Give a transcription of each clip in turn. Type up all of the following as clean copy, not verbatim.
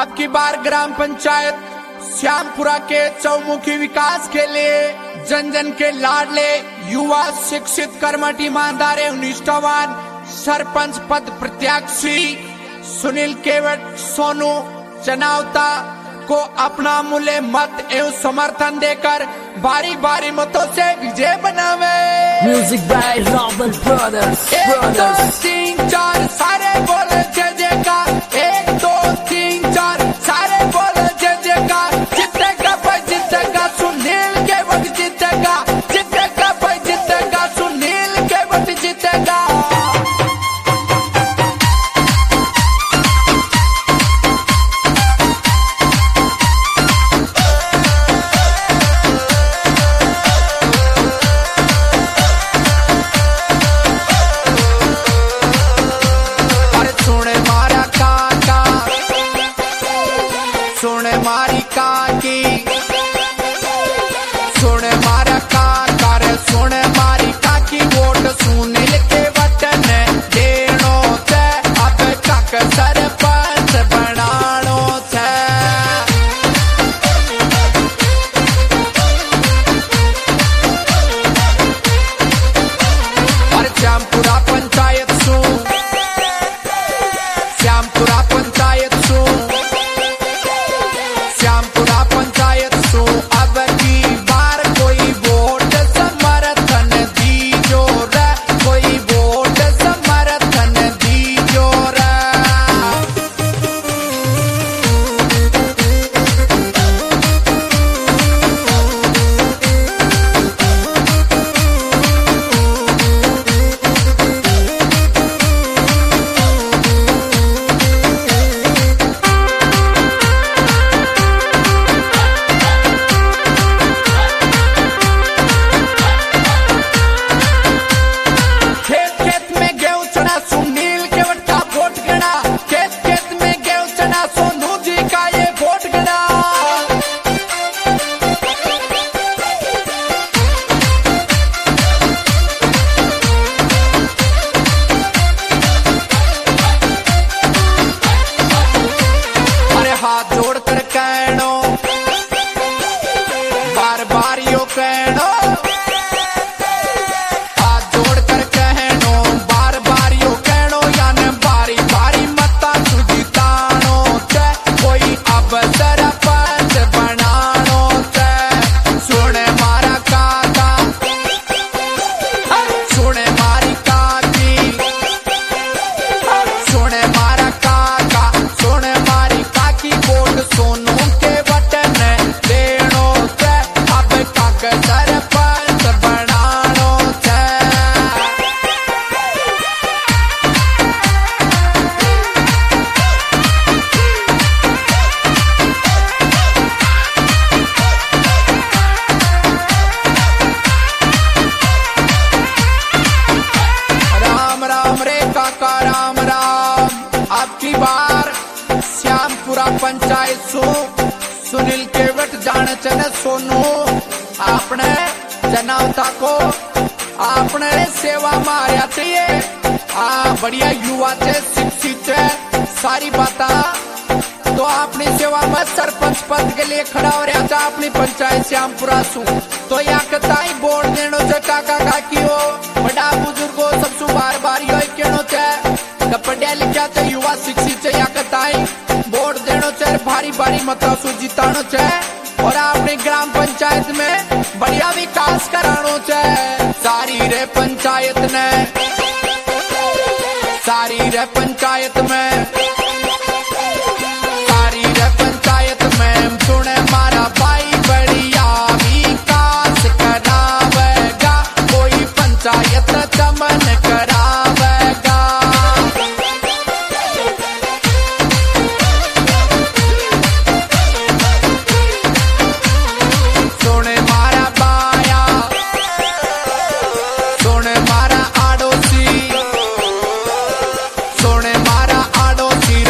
अब की बार ग्राम पंचायत श्यामपुरा के चौमुखी विकास के लिए जन जन के लाडले युवा शिक्षित कर्मठ ईमानदार एवं निष्ठावान सरपंच पद प्रत्याशी सुनील केवट सोनू चनावता को अपना अमूल्य मत एवं समर्थन देकर बारी बारी मतों से विजय बनावे। Music by रॉबल brothers. 1 2 3 4 सारे बोले जय जयकार। 1 2 3 4 सारे बोले जय जयकार। जीतेगा भाई जीतेगा सुनील केवट जीतेगा। जीतेगा भाई जीतेगा सुनील केवट जीतेगा। सुने मारी काकी सुने मारा काका रे सुने मारी काकी वोट सुनील केवट ने देनो थे अब काक सरपंच बनानो थे। और श्यामपुरा पंचायत सु श्यामपुरा पंचायत सु श्यामपुरा पंचायत सो अब की बार कोई वोट समर्थन दीजो रे। कोई वोट समर्थन दीजो रे। हाथ जोड़कर कहनो बार बार यो कहनो। हाथ जोड़कर कहनो बार बार यो कहनो यानी बारी बारी मता सुजितानो चे। कोई अब सरपंच बनानो चे। सुने मारा काका सुने मारी काकी सुने मारा काका सुने मारी काकी वोट सोनू केवट ने देनो थे अब काक सरपंच बनानो थे। राम राम रे काका राम राम। अब की बार श्यामपुरा पंचायत सु सुनील केवट जाने चने सोनू आपने जनावता को आपने सेवा मारिया चाहिए। हाँ बढ़िया युवा थे शिक्षित है सारी बात तो अपनी सेवा में सरपंच पद के लिए खड़ा हो रहा था अपनी पंचायत श्यामपुरा सु। तो या कताई वोट देनो से काका काकी हो बड़ा बुजुर्ग हो सबसु बार बार यो कहनो थे पढ़िया लिखा थे युवा शिक्षित है या कताई वोट देनो चे भारी भारी मतों से जितानो चे। और अपने ग्राम पंचायत में बढ़िया विकास करानो चे। सारी रे पंचायत ने सारी रे पंचायत में सारी रे पंचायत में सुने मारा भाई बढ़िया विकास करावेगा। कोई पंचायत चमन करावेगा। सुने मारा बाया सुने मारा आड़ोसी सुने मारा आड़ोसी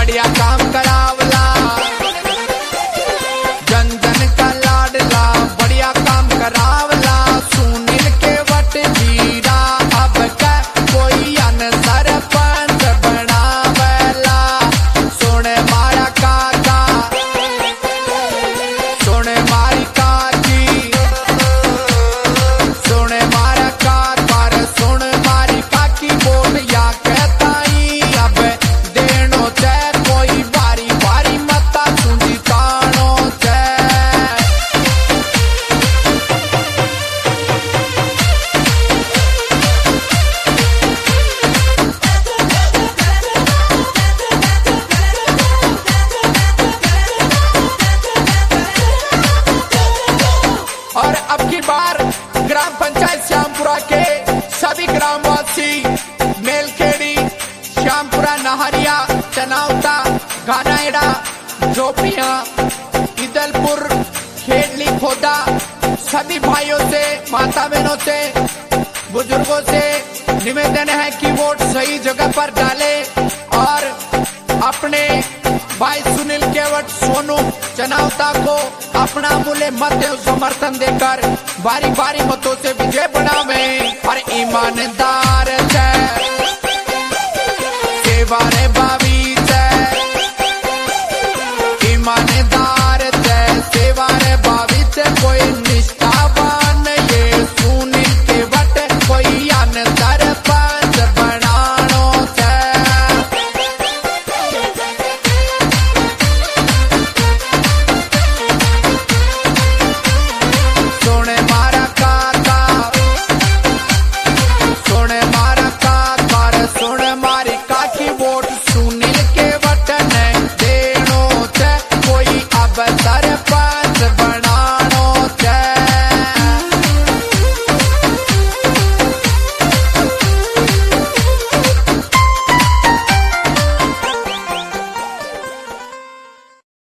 बढ़िया काम करावला, जन जन का लाडला बढ़िया काम करावला। सुनील केवट वीरा अब का कोई अन सरपंच बनावला। सोने मारा काका, सोने मारी काकी, सोने मारा काका रे सोने मारी काकी बोल या कहताई। अब देनो चे कोई बारी बारी मता सुनी तानो चे। और अब की बार ग्राम पंचायत श्यामपुरा के सभी ग्रामवासी मेलखेड़ी, श्यामपुरा, नहरिया, चनावता, घानाएड़ा, जोपिया, इदलपुर, खेडली, खोदा सभी भाइयों से, माता बहनों से, बुजुर्गों से निवेदन है कि वोट सही जगह पर डाले और अपने भाई सुनील केवट सोनू चनावता को अपना मूल्य मत समर्थन देकर बारी बारी मतों से विजय बनावे और ईमानदार सेवा रे बाबा।